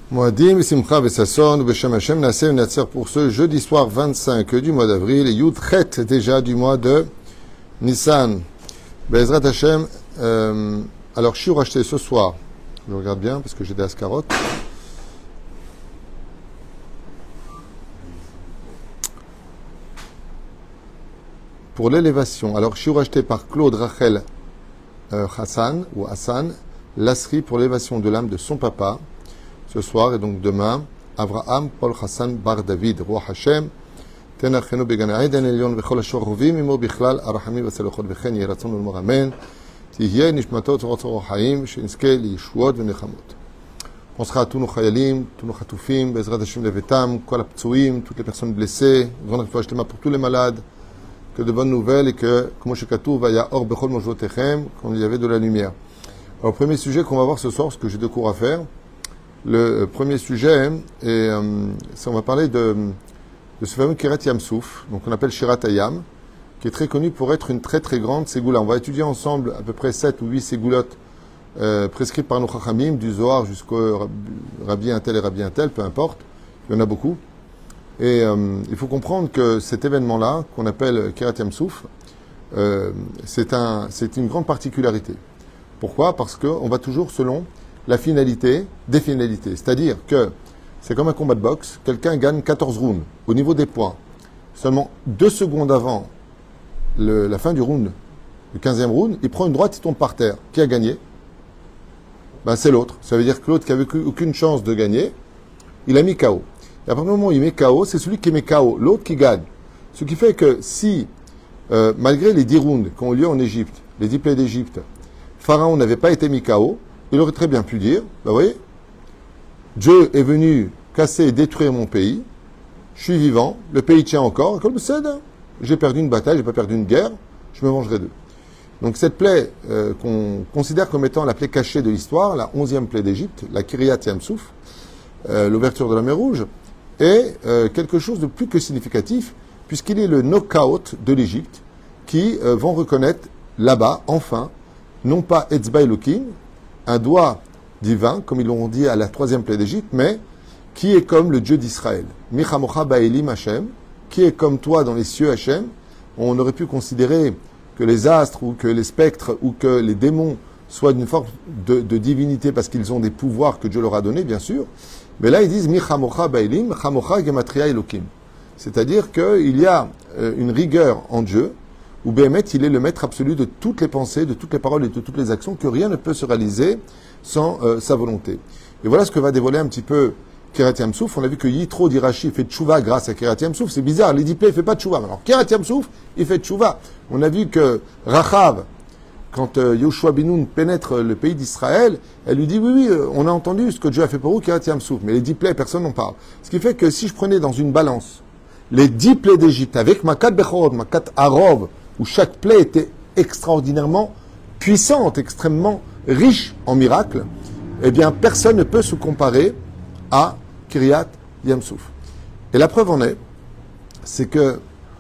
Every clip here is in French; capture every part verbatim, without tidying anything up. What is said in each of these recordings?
Moadim, Simcha, Vesasson, Beshem Hashem, Nasser, Natser pour ce jeudi soir vingt-cinq du mois d'avril et Yud Chet déjà du mois de Nissan. Bezrat Hashem, euh, alors je suis racheté ce soir, je regarde bien parce que j'ai des ascarottes. Pour l'élévation, alors je suis racheté par Claude Rachel euh, Hassan ou Hassan, l'asri pour l'élévation de l'âme de son papa. Ce soir et donc demain, Avraham Paul Hassan Bar David, Roi Hashem, Tenachenu Began Aiden Elion Bechol Ashor Rovim Imo Bichlal Arahami Vaselochot Vechen Yeratzon Ulmor Amen, Tihye Nishmatot Zorot Haim, Shinske Liyishuot Venechamot. On sera à tous nos chayalim, tous nos chatoufim, Bezrat Hashem Levetam, Kol Aptsuim, toutes les personnes blessées, grande réfouach pour tous les malades, que de bonnes nouvelles et que, comme Shekatu, Vaya Or Bechol Mojotechem, qu'il y avait de la lumière. Alors, premier sujet qu'on va voir ce soir, parce que j'ai deux cours à faire. Le premier sujet, est, euh, c'est on va parler de, de ce fameux Kirat Yamsouf, donc on appelle Shirat Hayam, qui est très connu pour être une très très grande ségoula. On va étudier ensemble à peu près sept ou huit ségoulottes euh, prescrites par nos Chachamim, du Zohar jusqu'au Rabbi un tel et Rabbi un tel, peu importe, il y en a beaucoup. Et euh, il faut comprendre que cet événement-là, qu'on appelle Kirat Yamsouf, euh, c'est, un, c'est une grande particularité. Pourquoi ? Parce qu'on va toujours selon la finalité des finalités. C'est-à-dire que c'est comme un combat de boxe, quelqu'un gagne quatorze rounds au niveau des points. Seulement deux secondes avant le, la fin du round, le quinzième round, il prend une droite, il tombe par terre. Qui a gagné ? Ben, c'est l'autre. Ça veut dire que l'autre qui n'avait aucune chance de gagner, il a mis K O. Et à partir du moment où il met K O, c'est celui qui met K O, l'autre qui gagne. Ce qui fait que si, euh, malgré les dix rounds qui ont eu lieu en Égypte, les dix plaies d'Égypte, Pharaon n'avait pas été mis K O, il aurait très bien pu dire, ben vous voyez, Dieu est venu casser et détruire mon pays, je suis vivant, le pays tient encore, comme c'est, j'ai perdu une bataille, j'ai pas perdu une guerre, je me vengerai d'eux. Donc cette plaie euh, qu'on considère comme étant la plaie cachée de l'histoire, la onzième plaie d'Égypte, la Kiryat Yamsouf, euh, l'ouverture de la mer Rouge, est euh, quelque chose de plus que significatif, puisqu'il est le knockout de l'Égypte, qui euh, vont reconnaître là-bas, enfin, non pas Etzba Elokim, un doigt divin, comme ils l'ont dit à la troisième plaie d'Égypte, mais qui est comme le Dieu d'Israël. Michamocha Baelim Hashem, qui est comme toi dans les cieux Hashem. On aurait pu considérer que les astres ou que les spectres ou que les démons soient d'une forme de, de divinité parce qu'ils ont des pouvoirs que Dieu leur a donnés, bien sûr. Mais là, ils disent Michamocha Baelim, Chamocha Gematria Elokim. C'est-à-dire qu'il y a une rigueur en Dieu, où Béhémet, il est le maître absolu de toutes les pensées, de toutes les paroles et de toutes les actions, que rien ne peut se réaliser sans euh, sa volonté. Et voilà ce que va dévoiler un petit peu Kirat Yamsouf. On a vu que Yitro d'Irachi fait tchouva grâce à Kirat Yamsouf. C'est bizarre, l'Édipé ne fait pas tchouva. Alors Kirat Yamsouf, il fait tchouva. On a vu que Rachav, quand euh, Yoshua Binoun pénètre le pays d'Israël, elle lui dit oui, oui, euh, on a entendu ce que Dieu a fait pour vous, Kirat Yamsouf. Mais les dix plaies, personne n'en parle. Ce qui fait que si je prenais dans une balance les dix plaies d'Égypte avec Makat Bechorod, Makat Arov, où chaque plaie était extraordinairement puissante, extrêmement riche en miracles, eh bien, personne ne peut se comparer à Kiryat Yamsouf. Et la preuve en est, c'est que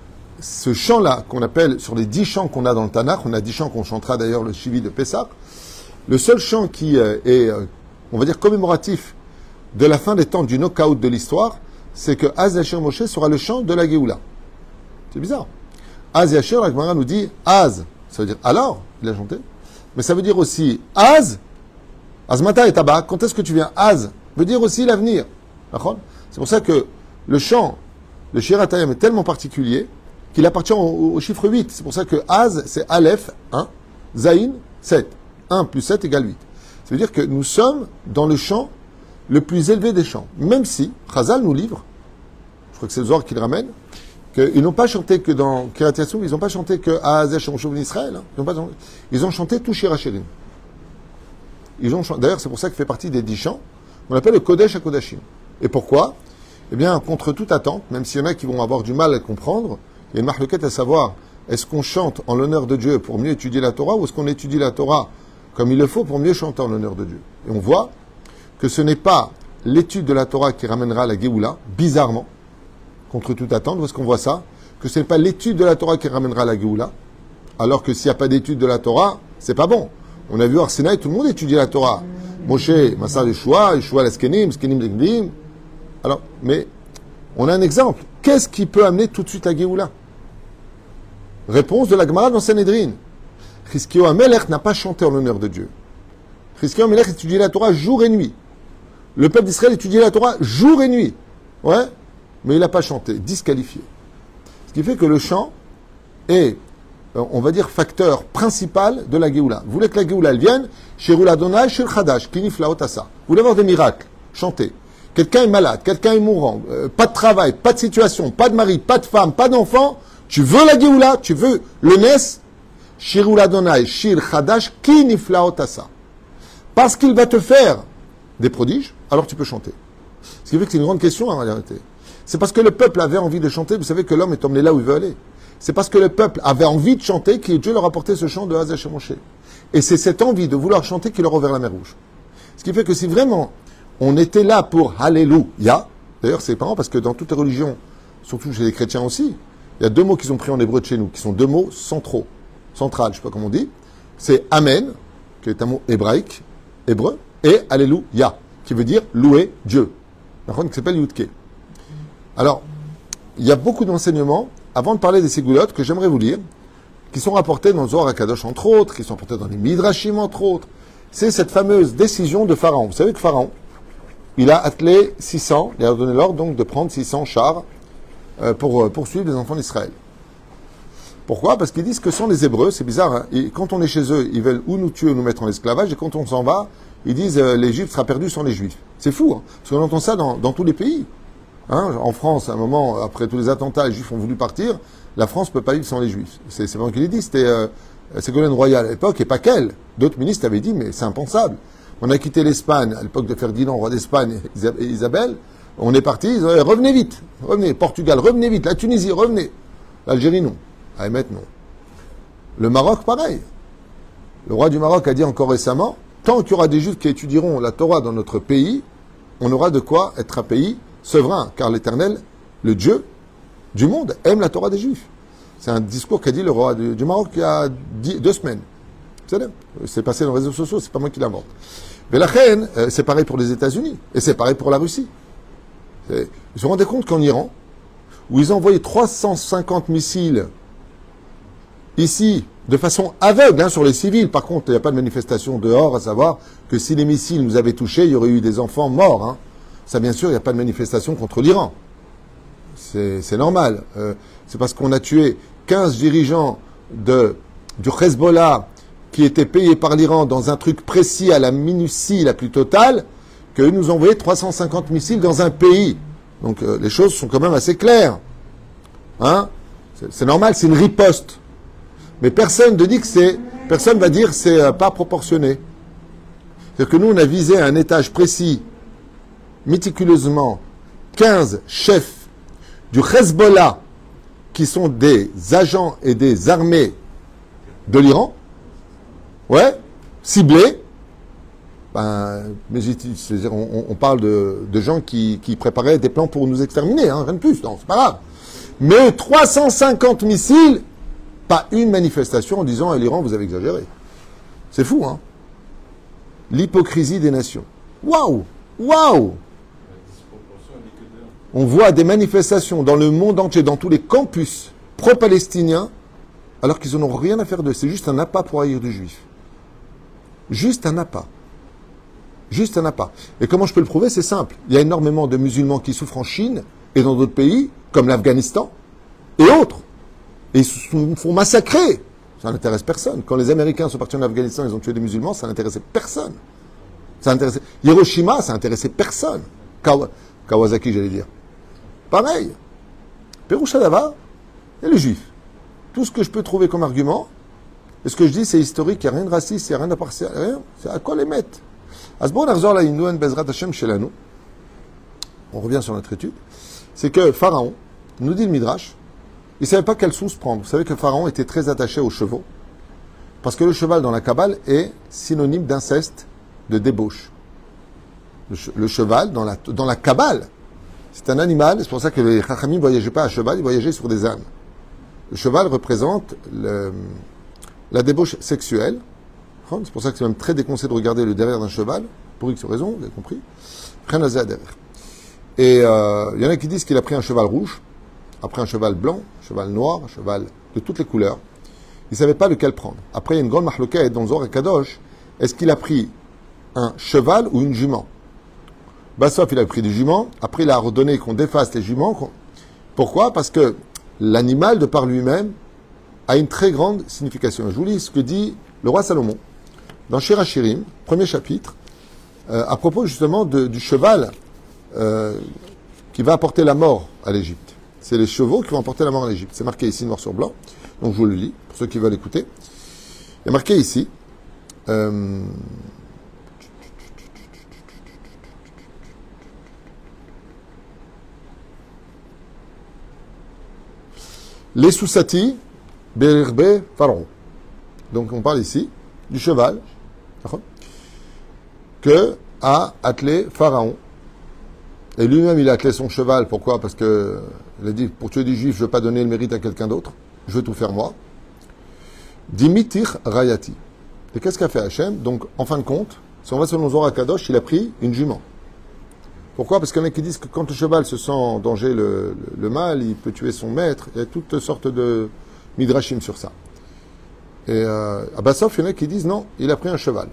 ce chant-là, qu'on appelle, sur les dix chants qu'on a dans le Tanakh, on a dix chants qu'on chantera d'ailleurs le Shivi de Pessah, le seul chant qui euh, est, euh, on va dire, commémoratif de la fin des temps du knockout de l'histoire, c'est que Az Yashir Moshe sera le chant de la Géoula. C'est bizarre. Az Yashir, la Gemara nous dit Az, ça veut dire alors, il a chanté, mais ça veut dire aussi Az, Azmata et Taba, quand est-ce que tu viens? Az veut dire aussi l'avenir. C'est pour ça que le chant, le Shirat Hayam est tellement particulier qu'il appartient au, au chiffre huit. C'est pour ça que Az, c'est Aleph, un, Zayin, sept. un plus sept égale huit. Ça veut dire que nous sommes dans le chant le plus élevé des chants. Même si, Chazal nous livre, je crois que c'est le Zohar qui le ramène, ils n'ont pas chanté que dans Kirat Yamsouf, ils n'ont pas chanté que Aazeh Shemoshuv en Israël. Hein. Ils, ont pas, ils ont chanté tout Shir Hachirim. Ils ont chanté. D'ailleurs, c'est pour ça qu'il fait partie des dix chants. On appelle le Kodesh HaKodashim. Et pourquoi ? Eh bien, contre toute attente, même s'il y en a qui vont avoir du mal à comprendre, il y a une marloquette à savoir, est-ce qu'on chante en l'honneur de Dieu pour mieux étudier la Torah, ou est-ce qu'on étudie la Torah comme il le faut pour mieux chanter en l'honneur de Dieu ? Et on voit que ce n'est pas l'étude de la Torah qui ramènera la Géoula, bizarrement, contre toute attente, où est-ce qu'on voit ça? Que ce n'est pas l'étude de la Torah qui ramènera la Géoula, alors que s'il n'y a pas d'étude de la Torah, c'est pas bon. On a vu Arsinaï, tout le monde étudie la Torah. Moshe, Massar Yeshua, Yeshua l'Eskenim, Skenim l'Egdim. Alors, mais on a un exemple. Qu'est-ce qui peut amener tout de suite la Géoula? Réponse de la Gemara dans Sanhedrin. Chizkiyahu HaMelech n'a pas chanté en l'honneur de Dieu. Chizkiyahu HaMelech étudiait la Torah jour et nuit. Le peuple d'Israël étudiait la Torah jour et nuit. Ouais, mais il n'a pas chanté, disqualifié. Ce qui fait que le chant est, on va dire, facteur principal de la Géoula. Vous voulez que la Géoula elle vienne? Shirul Adonai, Shir Chadash, Kinif Laotasa. Vous voulez avoir des miracles? Chantez. Quelqu'un est malade, quelqu'un est mourant, euh, pas de travail, pas de situation, pas de mari, pas de femme, pas d'enfant. Tu veux la Géoula? Tu veux le Nes? Shirul Adonai, Shir Chadash, Kinif Laotasa. Parce qu'il va te faire des prodiges, alors tu peux chanter. Ce qui fait que c'est une grande question en réalité. C'est parce que le peuple avait envie de chanter. Vous savez que l'homme est emmené là où il veut aller. C'est parce que le peuple avait envie de chanter que Dieu leur a apporté ce chant de Hazeh Moshe. Et c'est cette envie de vouloir chanter qui leur a ouvert la mer Rouge. Ce qui fait que si vraiment on était là pour Alléluia, d'ailleurs c'est marrant parce que dans toutes les religions, surtout chez les chrétiens aussi, il y a deux mots qu'ils ont pris en hébreu de chez nous, qui sont deux mots centraux, central, je ne sais pas comment on dit. C'est Amen, qui est un mot hébraïque, hébreu, et Alléluia, qui veut dire louer Dieu. Un qui s'appelle Yudke. Alors, il y a beaucoup d'enseignements, avant de parler des Ségoulottes, que j'aimerais vous lire, qui sont rapportés dans le Zohar HaKadosh, entre autres, qui sont rapportés dans les Midrashim, entre autres. C'est cette fameuse décision de Pharaon. Vous savez que Pharaon, il a attelé six cents, il a donné l'ordre donc de prendre six cents chars euh, pour euh, poursuivre les enfants d'Israël. Pourquoi? Parce qu'ils disent que sont les Hébreux, c'est bizarre, hein, et quand on est chez eux, ils veulent ou nous tuer ou nous mettre en esclavage, et quand on s'en va, ils disent euh, l'Égypte sera perdue sans les Juifs. C'est fou, hein, parce qu'on entend ça dans, dans tous les pays. Hein, en France, à un moment, après tous les attentats, les Juifs ont voulu partir. La France ne peut pas vivre sans les Juifs. C'est, c'est pas moi qui l'ai dit, c'était euh, Ségolène Royal à l'époque, et pas qu'elle. D'autres ministres avaient dit, mais c'est impensable. On a quitté l'Espagne, à l'époque de Ferdinand, roi d'Espagne, et Isabelle. On est parti, ils ont dit, revenez vite, revenez. Portugal, revenez vite. La Tunisie, revenez. L'Algérie, non. À émettre, non. Le Maroc, pareil. Le roi du Maroc a dit encore récemment, tant qu'il y aura des Juifs qui étudieront la Torah dans notre pays, on aura de quoi être un pays souverain, car l'Éternel, le Dieu du monde, aime la Torah des Juifs. C'est un discours qu'a dit le roi du, du Maroc il y a dix, deux semaines. C'est passé dans les réseaux sociaux, c'est pas moi qui l'invente. Mais la reine, c'est pareil pour les États-Unis, et c'est pareil pour la Russie. Ils se sont rendus compte qu'en Iran, où ils ont envoyé trois cent cinquante missiles ici, de façon aveugle, hein, sur les civils. Par contre, il n'y a pas de manifestation dehors, à savoir que si les missiles nous avaient touchés, il y aurait eu des enfants morts. Hein. Ça, bien sûr, il n'y a pas de manifestation contre l'Iran. C'est, c'est normal. Euh, c'est parce qu'on a tué quinze dirigeants de, du Hezbollah qui étaient payés par l'Iran dans un truc précis à la minutie la plus totale, qu'ils nous ont envoyé trois cent cinquante missiles dans un pays. Donc, euh, les choses sont quand même assez claires. Hein. C'est, c'est normal, c'est une riposte. Mais personne ne dit que c'est, personne va dire que c'est euh, pas proportionné. C'est-à-dire que nous, on a visé à un étage précis, méticuleusement, quinze chefs du Hezbollah, qui sont des agents et des armées de l'Iran, ouais, ciblés. Ben, mais c'est-à-dire, on, on parle de, de gens qui, qui préparaient des plans pour nous exterminer, hein, rien de plus, non, c'est pas grave. Mais trois cent cinquante missiles, pas une manifestation en disant à l'Iran, vous avez exagéré. C'est fou, hein? L'hypocrisie des nations. Waouh! Waouh! On voit des manifestations dans le monde entier, dans tous les campus pro-palestiniens, alors qu'ils n'en ont rien à faire d'eux. C'est juste un appât pour haïr des juifs. Juste un appât. Juste un appât. Et comment je peux le prouver? C'est simple. Il y a énormément de musulmans qui souffrent en Chine et dans d'autres pays, comme l'Afghanistan et autres. Et ils se font massacrer. Ça n'intéresse personne. Quand les Américains sont partis en Afghanistan, ils ont tué des musulmans, ça n'intéressait personne. Ça n'intéressait... Hiroshima, ça n'intéressait personne. Kaw... Kawasaki, j'allais dire. Pareil. Pérouchadava et les juifs. Tout ce que je peux trouver comme argument, et ce que je dis, c'est historique, il n'y a rien de raciste, il n'y a rien d'impartial, rien. C'est à quoi les mettre? On revient sur notre étude. C'est que Pharaon, nous dit le Midrash, il ne savait pas quelle source prendre. Vous savez que Pharaon était très attaché aux chevaux. Parce que le cheval dans la Kabbale est synonyme d'inceste, de débauche. Le, che- le cheval dans la, dans la Kabbale, c'est un animal. C'est pour ça que les Chachamim ne voyageaient pas à cheval, ils voyageaient sur des ânes. Le cheval représente le, la débauche sexuelle. C'est pour ça que c'est même très déconseillé de regarder le derrière d'un cheval. pour X raison, vous avez compris. Et euh, il y en a qui disent qu'il a pris un cheval rouge, après un cheval blanc, un cheval noir, un cheval de toutes les couleurs. Il ne savait pas lequel prendre. Après, il y a une grande mahlouquette dans Zohar et Kadosh. Est-ce qu'il a pris un cheval ou une jument? Bassof, il a pris des juments. Après, il a ordonné qu'on défasse les juments. Pourquoi? Parce que l'animal, de par lui-même, a une très grande signification. Je vous lis ce que dit le roi Salomon dans Shir HaShirim, premier chapitre, euh, à propos justement de, du cheval euh, qui va apporter la mort à l'Égypte. C'est les chevaux qui vont apporter la mort à l'Égypte. C'est marqué ici noir sur blanc. Donc je vous le lis, pour ceux qui veulent écouter. Il y a marqué ici, euh, les Soussati, Berirbe, Pharaon. Donc on parle ici du cheval que a attelé Pharaon. Et lui-même, il a attelé son cheval. Pourquoi? Parce que il a dit, pour tuer des juifs, je ne veux pas donner le mérite à quelqu'un d'autre. Je veux tout faire moi. Dimitir Rayati. Et qu'est-ce qu'a fait Hachem? Donc, en fin de compte, si on va selon Zohar Kadosh, il a pris une jument. Pourquoi? Parce qu'il y en a qui disent que quand le cheval se sent en danger le, le, le mal, il peut tuer son maître. Il y a toutes sortes de midrashim sur ça. Et euh, à Bassof, il y en a qui disent non, il a pris un cheval.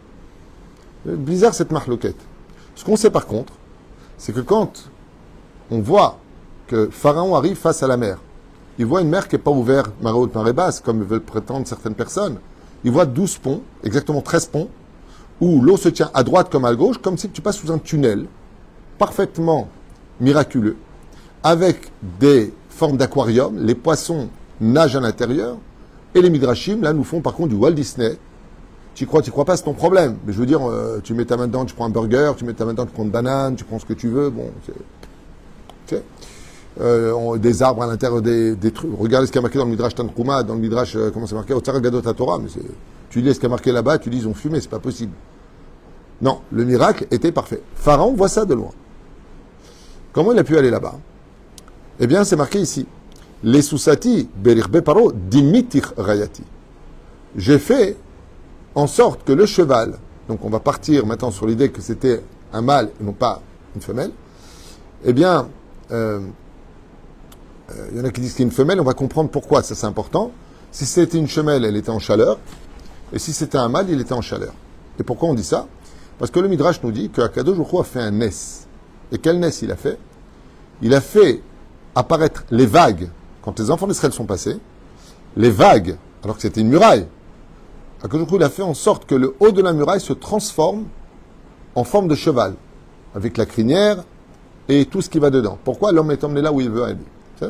Bizarre cette mahlouquette. Ce qu'on sait par contre, c'est que quand on voit que Pharaon arrive face à la mer, il voit une mer qui n'est pas ouverte, marée haute, marée basse, comme veulent prétendre certaines personnes. Il voit douze ponts, exactement treize ponts, où l'eau se tient à droite comme à gauche, comme si tu passes sous un tunnel, parfaitement miraculeux, avec des formes d'aquarium, les poissons nagent à l'intérieur, et les midrashim, là, nous font par contre du Walt Disney. Tu crois, tu crois pas, c'est ton problème. Mais je veux dire, euh, tu mets ta main dedans, tu prends un burger, tu mets ta main dedans, tu prends une banane, tu prends ce que tu veux, bon, c'est... Tu sais, euh, on, des arbres à l'intérieur des, des trucs. Regardez ce qui a marqué dans le Midrash Tanchuma, dans le Midrash, euh, comment c'est marqué, au Tzara Gadot Torah, mais c'est, tu lis ce qui a marqué là-bas, tu dis ils ont fumé, c'est pas possible. Non, le miracle était parfait. Pharaon voit ça de loin. Comment il a pu aller là-bas? Eh bien, c'est marqué ici. Les Soussati, Berirbe Paro, Dimitir Rayati. J'ai fait en sorte que le cheval, donc on va partir maintenant sur l'idée que c'était un mâle et non pas une femelle, eh bien, euh, euh, il y en a qui disent qu'il y a une femelle, on va comprendre pourquoi, ça c'est important. Si c'était une femelle, elle était en chaleur, et si c'était un mâle, il était en chaleur. Et pourquoi on dit ça? Parce que le Midrash nous dit qu'Akadosh Baruch Hu a fait un nes. Et quel nes il a fait? Il a fait apparaître les vagues, quand les enfants d'Israël sont passés, les vagues, alors que c'était une muraille. Akadosh Baruch Hu, il a fait en sorte que le haut de la muraille se transforme en forme de cheval, avec la crinière et tout ce qui va dedans. Pourquoi l'homme est emmené là où il veut aller?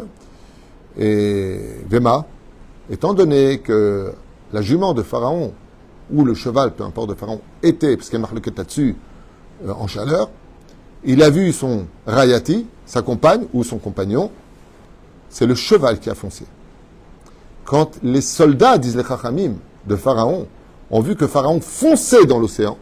Et Vema, étant donné que la jument de Pharaon, ou le cheval, peu importe, de Pharaon, était, parce qu'il y a marqué là-dessus, euh, en chaleur, il a vu son Rayati, sa compagne, ou son compagnon, c'est le cheval qui a foncé. Quand les soldats, disent les Chachamim, de Pharaon, ont vu que Pharaon fonçait dans l'océan,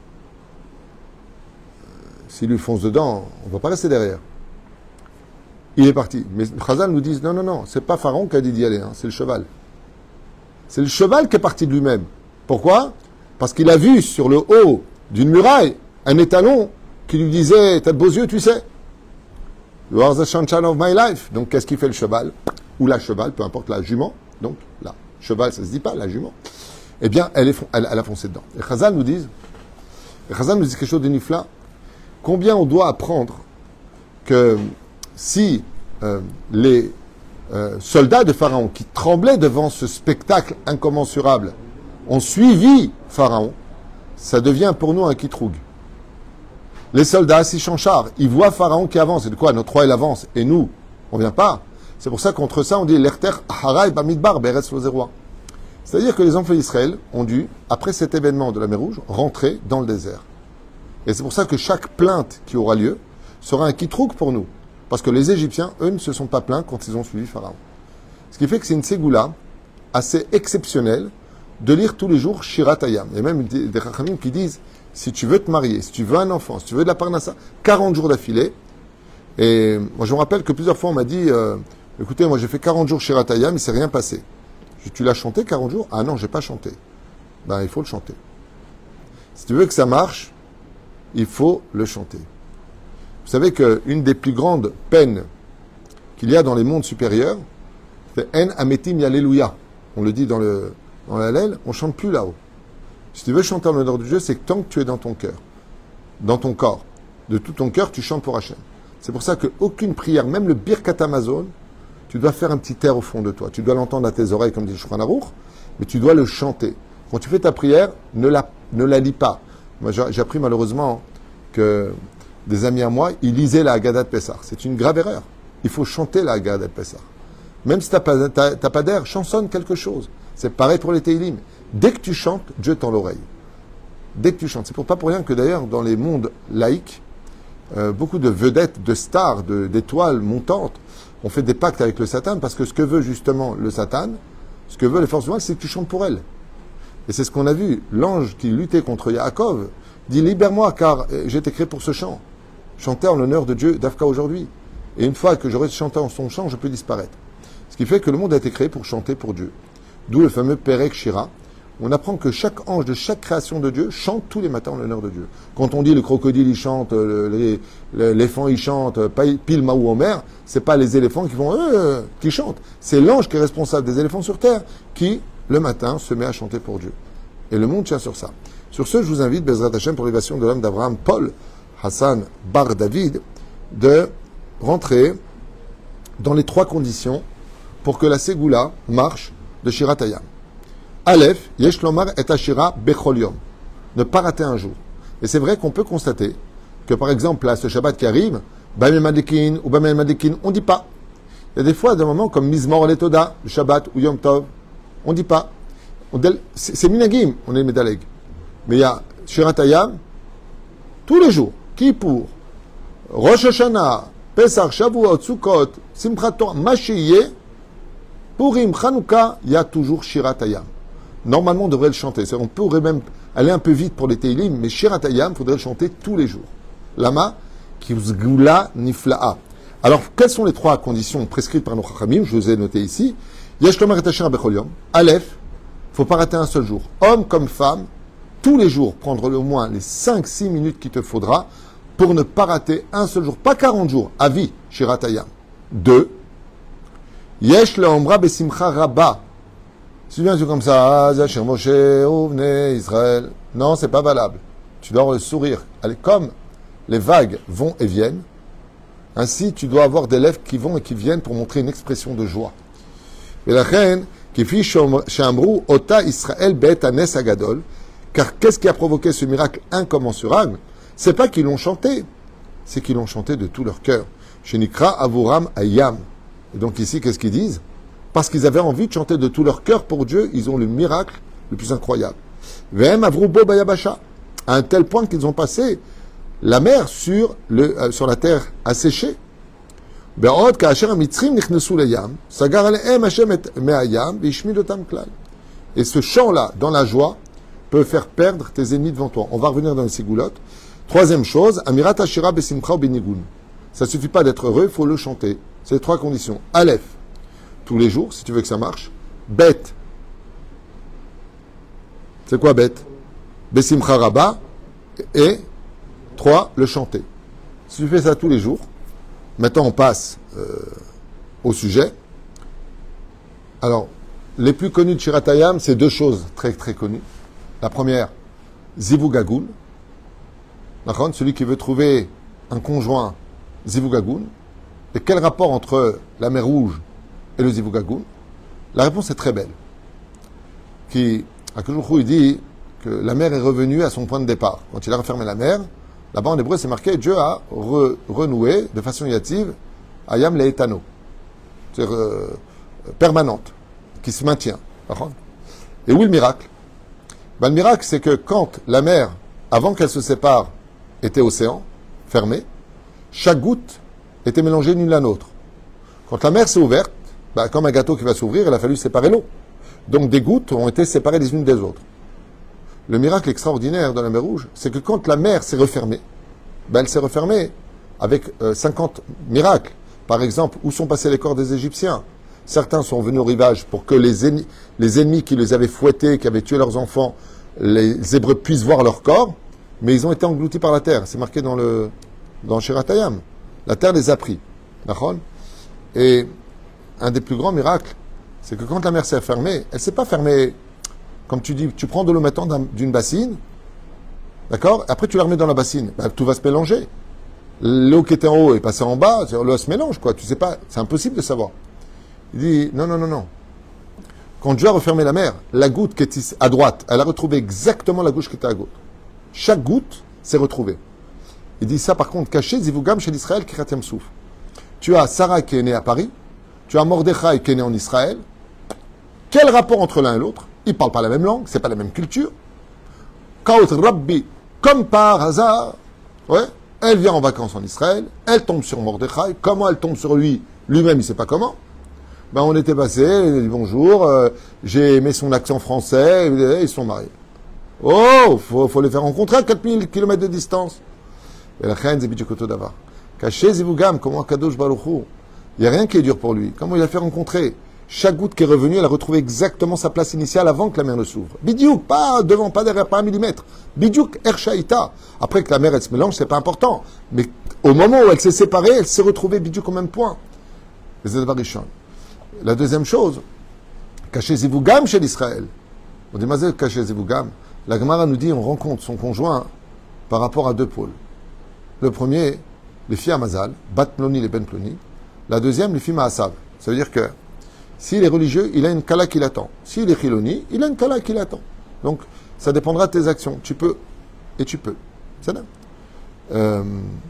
s'il lui fonce dedans, on ne va pas rester derrière. Il est parti. Mais Chazal nous dit, non, non, non, c'est pas Pharaon qui a dit d'y aller, hein, c'est le cheval. C'est le cheval qui est parti de lui-même. Pourquoi? Parce qu'il a vu sur le haut d'une muraille un étalon qui lui disait, t'as de beaux yeux, tu sais. You are the sunshine of my life. Donc qu'est-ce qu'il fait le cheval? Ou la cheval, peu importe, la jument. Donc là, cheval, ça se dit pas, la jument. Eh bien, elle, est, elle, elle a foncé dedans. Et Chazal nous dit, Chazal nous dit quelque chose de nifla. Combien on doit apprendre que si euh, les euh, soldats de Pharaon qui tremblaient devant ce spectacle incommensurable ont suivi Pharaon, ça devient pour nous un kitroug. Les soldats assis en char, ils voient Pharaon qui avance. Et de quoi? Notre roi, il avance. Et nous, on vient pas. C'est pour ça qu'entre ça, on dit l'erter haray bamidbar beretz lo zerua. C'est-à-dire que les enfants d'Israël ont dû, après cet événement de la mer Rouge, rentrer dans le désert. Et c'est pour ça que chaque plainte qui aura lieu sera un kitrouk pour nous. Parce que les Égyptiens, eux, ne se sont pas plaints quand ils ont suivi Pharaon. Ce qui fait que c'est une ségoula assez exceptionnelle de lire tous les jours Shirat Hayam. Il y a même des Chachamim qui disent, si tu veux te marier, si tu veux un enfant, si tu veux de la parnassa, quarante jours d'affilée. Et moi, je me rappelle que plusieurs fois, on m'a dit, euh, écoutez, moi, j'ai fait quarante jours Shirat Hayam, il ne s'est rien passé. Je dis, tu l'as chanté quarante jours? Ah non, j'ai pas chanté. Ben, il faut le chanter. Si tu veux que ça marche, il faut le chanter. Vous savez qu'une des plus grandes peines qu'il y a dans les mondes supérieurs, c'est En Ametim Yalleluya. On le dit dans le dans l'Hallel, on ne chante plus là-haut. Si tu veux chanter en l'honneur de Dieu, c'est que tant que tu es dans ton cœur, dans ton corps, de tout ton cœur, tu chantes pour Hachem. C'est pour ça qu'aucune prière, même le Birkat Hamazon, tu dois faire un petit air au fond de toi. Tu dois l'entendre à tes oreilles, comme dit Shulchan Aruch, mais tu dois le chanter. Quand tu fais ta prière, ne la, ne la lis pas. Moi, j'ai appris malheureusement que des amis à moi, ils lisaient la Haggadah de Pessah. C'est une grave erreur. Il faut chanter la Haggadah de Pessah. Même si tu n'as pas, t'as, t'as pas d'air, chansonne quelque chose. C'est pareil pour les Teilim. Dès que tu chantes, Dieu tend l'oreille. Dès que tu chantes. C'est pour pas pour rien que d'ailleurs, dans les mondes laïcs, euh, beaucoup de vedettes, de stars, de, d'étoiles montantes ont fait des pactes avec le Satan parce que ce que veut justement le Satan, ce que veut les forces du mal, c'est que tu chantes pour elle. Et c'est ce qu'on a vu. L'ange qui luttait contre Yaakov dit « Libère-moi car j'ai été créé pour ce chant. » Chanter en l'honneur de Dieu d'Afka aujourd'hui. Et une fois que j'aurai chanté en son chant, je peux disparaître. Ce qui fait que le monde a été créé pour chanter pour Dieu. D'où le fameux Perek Shira. On apprend que chaque ange de chaque création de Dieu chante tous les matins en l'honneur de Dieu. Quand on dit le crocodile il chante, le, les, l'éléphant il chante, pile Maou Omer, c'est pas les éléphants qui vont euh, qui chantent. C'est l'ange qui est responsable des éléphants sur terre qui, le matin, se met à chanter pour Dieu. Et le monde tient sur ça. Sur ce, je vous invite, Bezrat Hashem, pour l'élévation de l'homme d'Abraham, Paul Hassan Bar David, de rentrer dans les trois conditions pour que la Ségoula marche de Shirat Hayam. Aleph, Yesh Lomar et Ashira Bechol Yom. Ne pas rater un jour. Et c'est vrai qu'on peut constater que, par exemple, là, ce Shabbat qui arrive, Bamel Madikin ou Bamel Madikin, on ne dit pas. Il y a des fois, des moments comme Mizmor Letoda, le Shabbat ou Yom Tov, on ne dit pas. C'est, c'est Minagim, on est le Medaleg. Mais il y a Shirat Hayam, tous les jours, Kippour, Rosh Hashanah, Pesach, Shavuot, Sukkot, Simchat Torah, Mashiach, Purim, Chanukah, il y a toujours Shirat Hayam. Normalement, on devrait le chanter. C'est-à-dire, on pourrait même aller un peu vite pour les Teilim, mais Shirat Hayam, il faudrait le chanter tous les jours. Lama, Kivzgula Nifla'a. Alors, quelles sont les trois conditions prescrites par nos Chachamim? Je vous ai noté ici. Yesh Lomer et Ashira Bechol Yom. Aleph, il ne faut pas rater un seul jour. Homme comme femme, tous les jours, prendre au moins les cinq six minutes qu'il te faudra pour ne pas rater un seul jour. Pas quarante jours, à vie, Shirat Hayam. Deux, Yesh Leomra Besimcha Rabba. Si tu viens comme ça, Zachir Moshe, Ouvne, Israël. Non, c'est pas valable. Tu dois avoir le sourire. Allez, comme les vagues vont et viennent, ainsi tu dois avoir des lèvres qui vont et qui viennent pour montrer une expression de joie. Et la reine, qui fit Shamrou, Ota Israël Bet Anes Agadol, car qu'est-ce qui a provoqué ce miracle incommensurable? C'est pas qu'ils l'ont chanté, c'est qu'ils l'ont chanté de tout leur cœur. Shenikra Avuram Ayam. Et donc ici, qu'est-ce qu'ils disent? Parce qu'ils avaient envie de chanter de tout leur cœur pour Dieu, ils ont le miracle le plus incroyable. V'hem avrubo bayabasha, à un tel point qu'ils ont passé la mer sur, le, euh, sur la terre asséchée. Be'od ka'asher hamitzrim nichnesu leyam, sagar alehem Hashem et me'ayam, v'ishmid otam klal. Et ce chant-là, dans la joie, peut faire perdre tes ennemis devant toi. On va revenir dans les sigoulottes. Troisième chose, amirat ashira besimcha ou benigun. Ça ne suffit pas d'être heureux, il faut le chanter. C'est les trois conditions. Aleph, tous les jours, si tu veux que ça marche. Bête. C'est quoi bête? Besimcha Rabba. Et trois, le chanter. Si tu fais ça tous les jours, maintenant on passe euh, au sujet. Alors, les plus connus de Shirat Hayam, c'est deux choses très très connues. La première, Zivug Agun. Celui qui veut trouver un conjoint, Zivug Agun. Et quel rapport entre la mer Rouge et le Zivug Agun? La réponse est très belle. Qui, à Koujoukhu, il dit que la mer est revenue à son point de départ. Quand il a refermé la mer, là-bas en hébreu, c'est marqué Dieu a re, renoué de façon yative Ayam Le'etano. C'est-à-dire euh, permanente, qui se maintient. Et où est le miracle? Ben, le miracle, c'est que quand la mer, avant qu'elle se sépare, était océan, fermé, chaque goutte était mélangée l'une à l'autre. Quand la mer s'est ouverte, ben, comme un gâteau qui va s'ouvrir, il a fallu séparer l'eau. Donc des gouttes ont été séparées les unes des autres. Le miracle extraordinaire de la mer Rouge, c'est que quand la mer s'est refermée, ben, elle s'est refermée avec euh, cinquante miracles. Par exemple, où sont passés les corps des Égyptiens? Certains sont venus au rivage pour que les ennemis, les ennemis qui les avaient fouettés, qui avaient tué leurs enfants, les Hébreux puissent voir leur corps. mais ils ont été engloutis par la terre. C'est marqué dans le dans Shiratayam. La terre les a pris. D'accord ? Et un des plus grands miracles, c'est que quand la mer s'est fermée, elle ne s'est pas fermée, comme tu dis, tu prends de l'eau maintenant d'une bassine, d'accord ? Après tu la remets dans la bassine, ben, tout va se mélanger. L'eau qui était en haut est passée en bas, l'eau se mélange, quoi. Tu sais pas, c'est impossible de savoir. Il dit, non, non, non, non. Quand Dieu a refermé la mer, la goutte qui était à droite, elle a retrouvé exactement la gauche qui était à gauche. Chaque goutte s'est retrouvée. Il dit ça par contre, caché, Zivugam chez l'Israël, Kirat Souf. Tu as Sarah qui est née à Paris, tu as Mordechai qui est né en Israël. Quel rapport entre l'un et l'autre? Ils ne parlent pas la même langue, c'est pas la même culture. Kaut Rabbi, comme par hasard, ouais, elle vient en vacances en Israël, elle tombe sur Mordechai. Comment elle tombe sur lui? Lui-même, il ne sait pas comment. Ben, on était passé, il a dit bonjour, euh, j'ai aimé son accent français, et ils se sont mariés. Oh, faut, faut les faire rencontrer à quatre mille kilomètres de distance. Et la reine Zebidjukoto d'Avar. Caché Zivugam, comment Kadosh Baruchou. Il n'y a rien qui est dur pour lui. Comment il a fait rencontrer? Chaque goutte qui est revenue, elle a retrouvé exactement sa place initiale avant que la mer ne s'ouvre. Bidiouk, pas devant, pas derrière, pas un millimètre. Bidiouk, Ershaïta. Après que la mer, elle se mélange, c'est pas important. Mais au moment où elle s'est séparée, elle s'est retrouvée Bidiouk au même point. La deuxième chose, caché Zivugam chez l'Israël. On dit, Mazel, caché Zivugam. La Gemara nous dit, on rencontre son conjoint par rapport à deux pôles. Le premier, les filles à Mazal, Bat Ploni, les Ben Ploni. La deuxième, les filles à Asav. Ça veut dire que s'il est religieux, il a une kala qui l'attend. S'il est chiloni, il a une kala qui l'attend. Donc, ça dépendra de tes actions. Tu peux et tu peux. C'est là. Euh,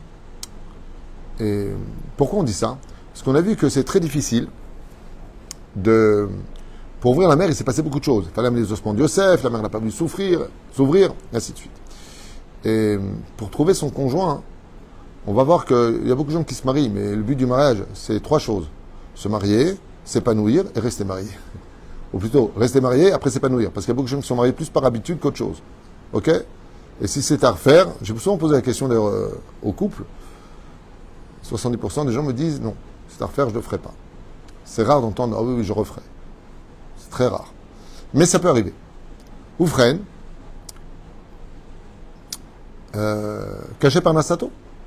et pourquoi on dit ça? Parce qu'on a vu que c'est très difficile de... Pour ouvrir la mer, il s'est passé beaucoup de choses. Il fallait amener les ossements de Yosef, la mer n'a pas voulu souffrir, s'ouvrir, et ainsi de suite. Et pour trouver son conjoint, on va voir qu'il y a beaucoup de gens qui se marient, mais le but du mariage, c'est trois choses. Se marier, s'épanouir et rester marié. Ou plutôt, rester marié, après s'épanouir. Parce qu'il y a beaucoup de gens qui sont mariés plus par habitude qu'autre chose. Ok? Et si c'est à refaire, j'ai souvent posé la question euh, au couple, soixante-dix pour cent des gens me disent, non, si c'est à refaire, je ne le ferai pas. C'est rare d'entendre, ah oui, oui, je referai. C'est très rare. Mais ça peut arriver. Oufren, euh, caché par Nasato.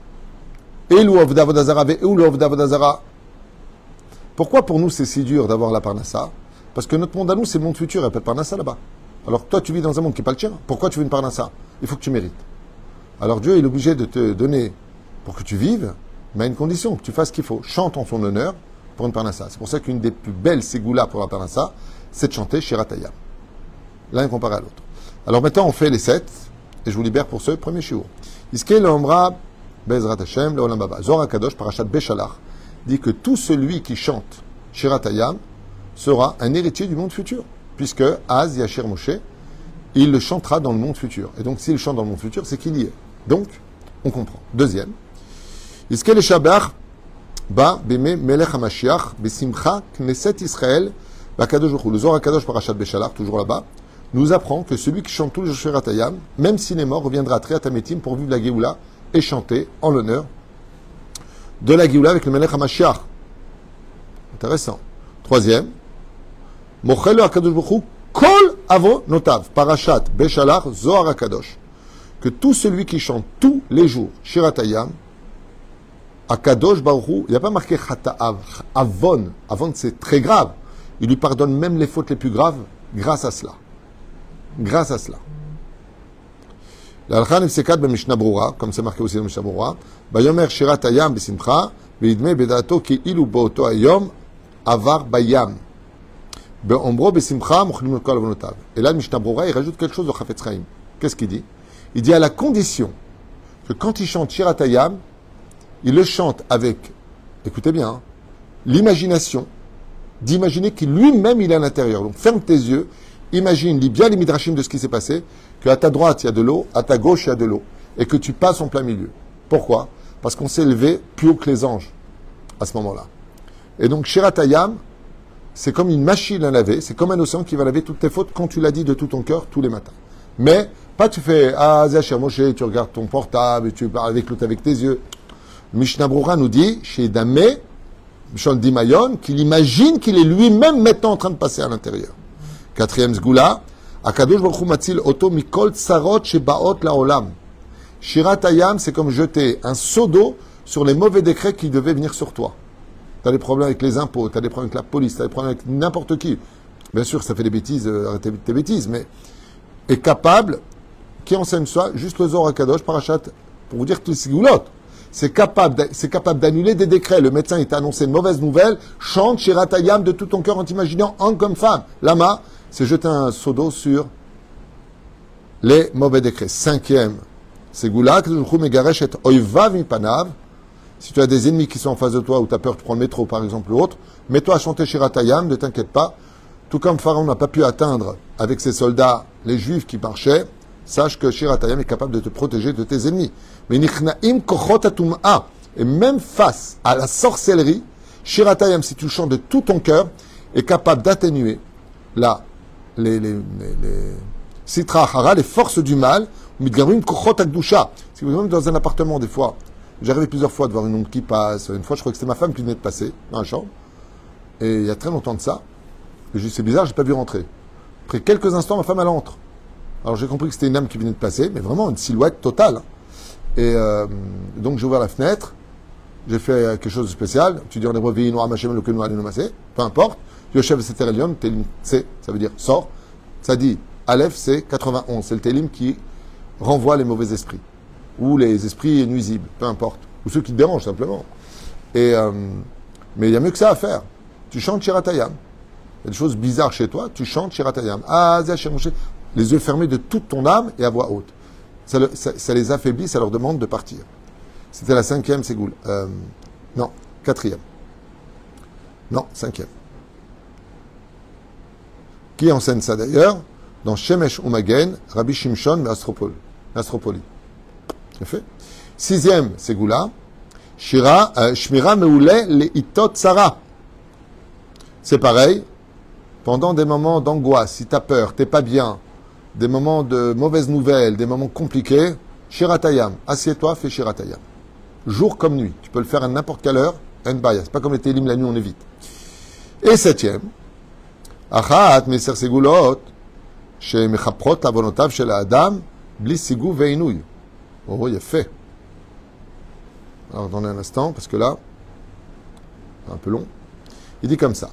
Pourquoi pour nous c'est si dur d'avoir la Parnassa? Parce que notre monde à nous, c'est le monde futur, il n'y a pas de Parnassa là-bas. Alors toi, tu vis dans un monde qui n'est pas le tien. Pourquoi tu veux une Parnassa? Il faut que tu mérites. Alors Dieu est obligé de te donner pour que tu vives, mais à une condition, que tu fasses ce qu'il faut. Chante en son honneur pour une Parnassa. C'est pour ça qu'une des plus belles ségoulas pour la Parnassa, c'est de chanter Shiratayam. L'un comparé à l'autre. Alors maintenant, on fait les sept, et je vous libère pour ce premier shiur. Iske l'omra Bezrat Hashem, Leolam Baba. Zohar Kadosh, Parashat Beshalach, dit que tout celui qui chante Shiratayam sera un héritier du monde futur. Puisque Az Yashir Moshe, il le chantera dans le monde futur. Et donc, s'il chante dans le monde futur, c'est qu'il y est. Donc, on comprend. Deuxième. Iske le Shabbat, Ba, Beme, Melech HaMashiach, Besimcha, Knesset Israël, Bakadosh Baruch Hu. Le Zohar Kadosh, Parashat Beshalach, toujours là-bas, nous apprend que celui qui chante tout le Shiratayam, même s'il est mort, reviendra très à Tametim pour vivre la Géoula et chanter en l'honneur de la Géoula avec le Melech HaMashiach. Intéressant. Troisième, Mochel HaKadosh Baruch Hu, Kol Avo Notav, Parashat Beshalach, Zohar HaKadosh. Que tout celui qui chante tous les jours Shiratayam, HaKadosh Baruch Hu, il n'y a pas marqué Chata'av, Avon. Avon, c'est très grave. Il lui pardonne même les fautes les plus graves grâce à cela. Grâce à cela. L'Alchan Ifsekat ben Mishnah Brura, comme c'est marqué aussi dans Mishnah Brura, Bayomer Shiratayam besimcha, veidme bedato ki ilu boto ayom avar bayam. Beombro besimcha mochlim kol avonotav. Et là, le Mishnah Brura, il rajoute quelque chose de Chafetz Chaim. Qu'est-ce qu'il dit? Il dit à la condition que quand il chante Shiratayam, il le chante avec, écoutez bien, hein, l'imagination d'imaginer qu'il lui-même il est à l'intérieur. Donc ferme tes yeux, imagine, lis bien les midrashim de ce qui s'est passé, qu'à ta droite il y a de l'eau, à ta gauche il y a de l'eau, et que tu passes en plein milieu. Pourquoi? Parce qu'on s'est élevé plus haut que les anges à ce moment-là. Et donc Shiratayam, c'est comme une machine à laver, c'est comme un océan qui va laver toutes tes fautes quand tu l'as dit de tout ton cœur tous les matins. Mais pas tu fais ah Zachir Moshe, tu regardes ton portable, tu parles avec l'autre avec tes yeux. Mishnah Brura nous dit chez Damé, Mishon Dimayon, qu'il imagine qu'il est lui-même maintenant en train de passer à l'intérieur. Quatrième Zgoula, Akadosh Baruch Hu Matzil Oto Mikol Tsarot Shebaot Laolam. Shirat Hayam, c'est comme jeter un seau d'eau sur les mauvais décrets qui devaient venir sur toi. Tu as des problèmes avec les impôts, tu as des problèmes avec la police, tu as des problèmes avec n'importe qui. Bien sûr, ça fait des bêtises, euh, arrêtez tes bêtises, mais est capable, qui enseigne ça, juste le Zohar HaKadosh, Parashat, pour vous dire tous les sigoulotes. C'est capable, c'est capable d'annuler des décrets. Le médecin, il t'a annoncé une mauvaise nouvelle, chante Shirat Hayam de tout ton cœur en t'imaginant homme comme femme. Lama, c'est jeter un seau d'eau sur les mauvais décrets. Cinquième, c'est Goula, si tu as des ennemis qui sont en face de toi ou tu as peur de prendre le métro par exemple ou autre, mets-toi à chanter Shirat Hayam, ne t'inquiète pas. Tout comme Pharaon n'a pas pu atteindre avec ses soldats les juifs qui marchaient, sache que Shirat Hayam est capable de te protéger de tes ennemis. Mais Nichnaim kochot atum'a, et même face à la sorcellerie, Shirat Hayam, si tu chantes de tout ton cœur, est capable d'atténuer là les les les, les Sitra Achara, les forces du mal. Midgarim kochot akdusha. Si vous êtes même dans un appartement des fois, j'arrivais plusieurs fois de voir une onde qui passe. Une fois, je crois que c'était ma femme qui venait de passer dans la chambre, et il y a très longtemps de ça. Et je dis, c'est bizarre, je n'ai pas vu rentrer. Après quelques instants, ma femme, elle entre. Alors j'ai compris que c'était une âme qui venait de passer, mais vraiment une silhouette totale. Et euh, donc j'ai ouvert la fenêtre, j'ai fait quelque chose de spécial. Tu dis en hébreu, peu importe. Yoshev Seter Elion, Télim C, ça veut dire sort. Ça dit, Aleph, c'est quatre-vingt-onze. C'est le Télim qui renvoie les mauvais esprits. Ou les esprits nuisibles, peu importe. Ou ceux qui te dérangent simplement. Et, euh, mais il y a mieux que ça à faire. Tu chantes Shirat Hayam. Il y a des choses bizarres chez toi, tu chantes Shirat Hayam. Ah, les yeux fermés de toute ton âme et à voix haute. Ça, le, ça, ça les affaiblit, ça leur demande de partir. C'était la cinquième ségoule. Euh, non, quatrième. Non, cinquième. Qui enseigne ça d'ailleurs? Dans Shemesh Umagen, Rabbi Shimshon Astropoli. C'est fait. Sixième ségoula. Shira, euh, Shmira Meoulé le Itot Sarah. C'est pareil. Pendant des moments d'angoisse, si tu as peur, tu n'es pas bien, des moments de mauvaises nouvelles, des moments compliqués, Shirat Hayam, assieds-toi, fais Shirat Hayam. Jour comme nuit, tu peux le faire à n'importe quelle heure, en baya. C'est pas comme les télim la nuit, on évite. Et septième, Achat Meser Segulot, chez Mechaprot Avonotav chez la Adam, Blis Sigou Veinouy. Oh, il est fait. Alors attendez un instant, parce que là, c'est un peu long. Il dit comme ça.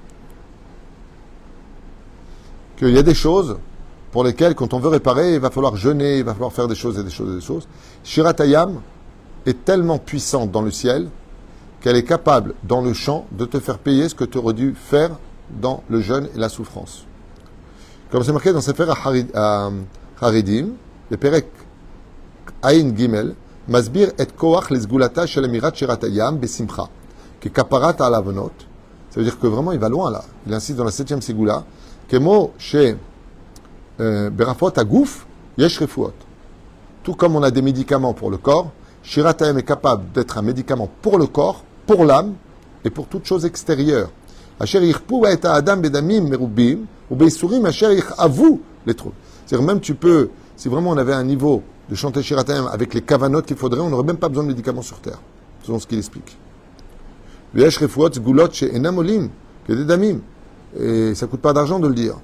Qu'il y a des choses pour lesquelles, quand on veut réparer, il va falloir jeûner, il va falloir faire des choses et des choses et des choses. Shirat Hayam est tellement puissante dans le ciel qu'elle est capable, dans le champ, de te faire payer ce que tu aurais dû faire dans le jeûne et la souffrance. Comme c'est marqué dans Sefer Haridim, le Perek Aïn Gimel, Masbir et Koach les Gulata shel Emirat Shirat Hayam besimcha, qui est kaparat à l'avonot. Ça veut dire que vraiment il va loin là. Il insiste dans la septième ségoula. Kemo chez Berafot Agouf, Yesh Refuot. Tout comme on a des médicaments pour le corps, Shirat Hayam est capable d'être un médicament pour le corps, pour l'âme et pour toute chose extérieure. Asher yichpu et adam bedamim merubim ou beisurim asher yichavu les trous. C'est-à-dire même tu peux, si vraiment on avait un niveau de chanter Shirat Hayam avec les kavanotes qu'il faudrait, on n'aurait même pas besoin de médicaments sur terre. Selon ce qu'il explique. Yesh Refuot gulot chez enamolim que des damim. Et ça ne coûte pas d'argent de le dire.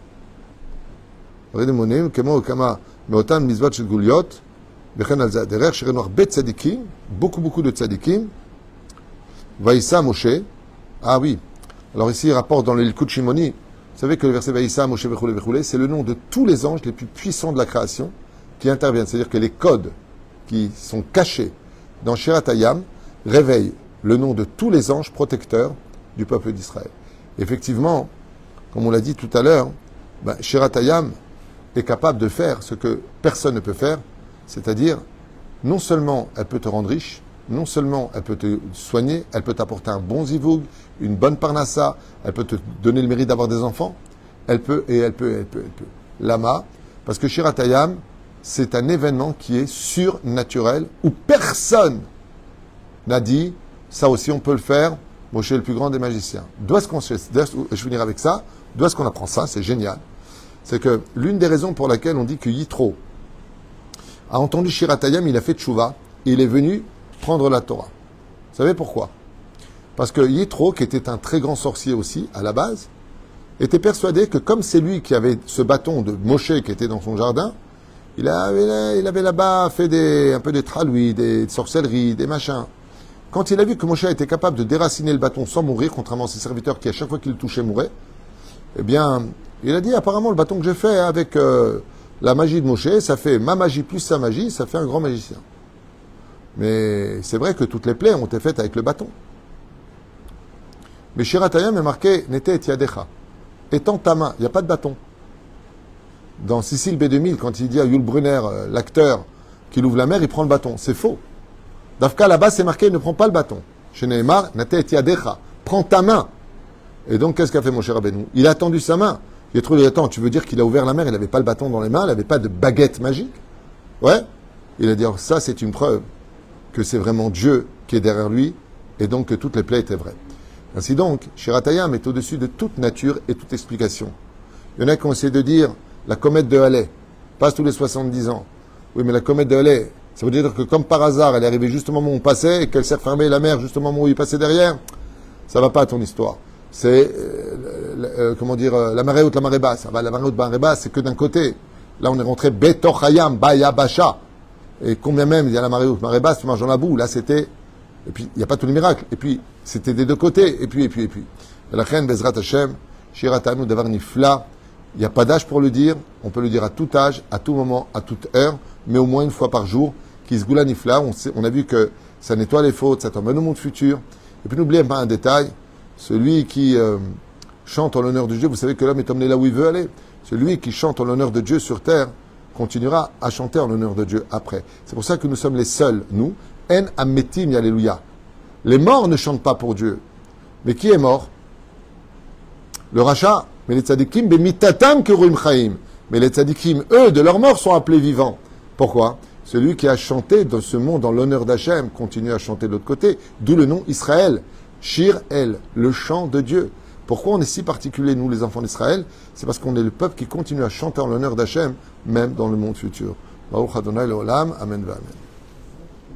Beaucoup, beaucoup de tzadikim. Vaïssa Moshe. Ah oui. Alors ici, il rapporte dans le Likut Shimoni. Vous savez que le verset Vaïssa Moshe Vechule Vechule, c'est le nom de tous les anges les plus puissants de la création qui interviennent. C'est-à-dire que les codes qui sont cachés dans Shirat Hayam réveillent le nom de tous les anges protecteurs du peuple d'Israël. Effectivement, comme on l'a dit tout à l'heure, ben, Shirat Hayam est capable de faire ce que personne ne peut faire, c'est-à-dire, non seulement elle peut te rendre riche, non seulement elle peut te soigner, elle peut t'apporter un bon zivoug, une bonne parnassa, elle peut te donner le mérite d'avoir des enfants, elle peut, et elle peut, elle peut, elle peut. Lama, parce que Shirat Hayam, c'est un événement qui est surnaturel, où personne n'a dit, ça aussi on peut le faire, Moshe est le plus grand des magiciens. D'où est-ce qu'on se fait, je finis avec ça, d'où est-ce qu'on apprend ça, c'est génial. C'est que l'une des raisons pour laquelle on dit que Yitro a entendu Shirat Hayam, il a fait tchouva, et il est venu prendre la Torah. Vous savez pourquoi? Parce que Yitro, qui était un très grand sorcier aussi, à la base, était persuadé que comme c'est lui qui avait ce bâton de Moshe qui était dans son jardin, Il, a, il avait là-bas fait des, un peu des tralouis, des sorcelleries, des machins. Quand il a vu que Moshe était capable de déraciner le bâton sans mourir, contrairement à ses serviteurs qui, à chaque fois qu'il le touchait, mouraient, eh bien, il a dit, apparemment, le bâton que j'ai fait avec euh, la magie de Moshe, ça fait ma magie plus sa magie, ça fait un grand magicien. Mais c'est vrai que toutes les plaies ont été faites avec le bâton. Mais Shiratayam est marqué, n'était et yadecha. Étends ta main, il n'y a pas de bâton. Dans Sicile B deux mille, quand il dit à Yul Brunner, l'acteur, qu'il ouvre la mer, il prend le bâton. C'est faux. Dafka, là-bas, c'est marqué, ne prends pas le bâton. Chez Nehemar, Nate et Yadecha. Prends ta main. Et donc, qu'est-ce qu'a fait Moshe Rabbeinu? Il a tendu sa main. Il a trouvé, attends, tu veux dire qu'il a ouvert la mer, il n'avait pas le bâton dans les mains, il n'avait pas de baguette magique? Ouais. Il a dit, alors, ça, c'est une preuve que c'est vraiment Dieu qui est derrière lui, et donc que toutes les plaies étaient vraies. Ainsi donc, Shiratayam est au-dessus de toute nature et toute explication. Il y en a qui ont essayé de dire, la comète de Halley passe tous les soixante-dix ans. Oui, mais la comète de Halley, ça veut dire que comme par hasard, elle est arrivée juste au moment où on passait et qu'elle s'est refermée la mer juste au moment où il passait derrière. Ça va pas à ton histoire. C'est, euh, euh, comment dire, euh, la marée haute, la marée basse. La marée haute, la marée basse, c'est que d'un côté. Là, on est rentré Betochayam, Baya Basha. Et combien même il y a la marée haute, la marée basse, tu marches dans la boue. Là, c'était. Et puis, il n'y a pas tous les miracles. Et puis, c'était des deux côtés. Et puis, et puis, et puis. La reine Bezrat Hashem, Shiratanu Davar Nifla. Il n'y a pas d'âge pour le dire. On peut le dire à tout âge, à tout moment, à toute heure, mais au moins une fois par jour. Kisgula Nifla. On, sait, on a vu que ça nettoie les fautes, ça t'emmène au monde futur. Et puis, n'oubliez pas un détail. Celui qui euh, chante en l'honneur de Dieu, vous savez que l'homme est emmené là où il veut aller. Celui qui chante en l'honneur de Dieu sur terre continuera à chanter en l'honneur de Dieu après. C'est pour ça que nous sommes les seuls, nous. En ametim, alléluia. Les morts ne chantent pas pour Dieu. Mais qui est mort? Le rachat. Mais les tzadikim, bemitatam keruim chaim. Mais les tzadikim, eux, de leur mort, sont appelés vivants. Pourquoi? Celui qui a chanté dans ce monde en l'honneur d'Hachem continue à chanter de l'autre côté. D'où le nom Israël. Shir El, le chant de Dieu. Pourquoi on est si particuliers, nous, les enfants d'Israël? C'est parce qu'on est le peuple qui continue à chanter en l'honneur d'Hachem, même dans le monde futur. Baruch Adonai Leolam, Amen V'Amen.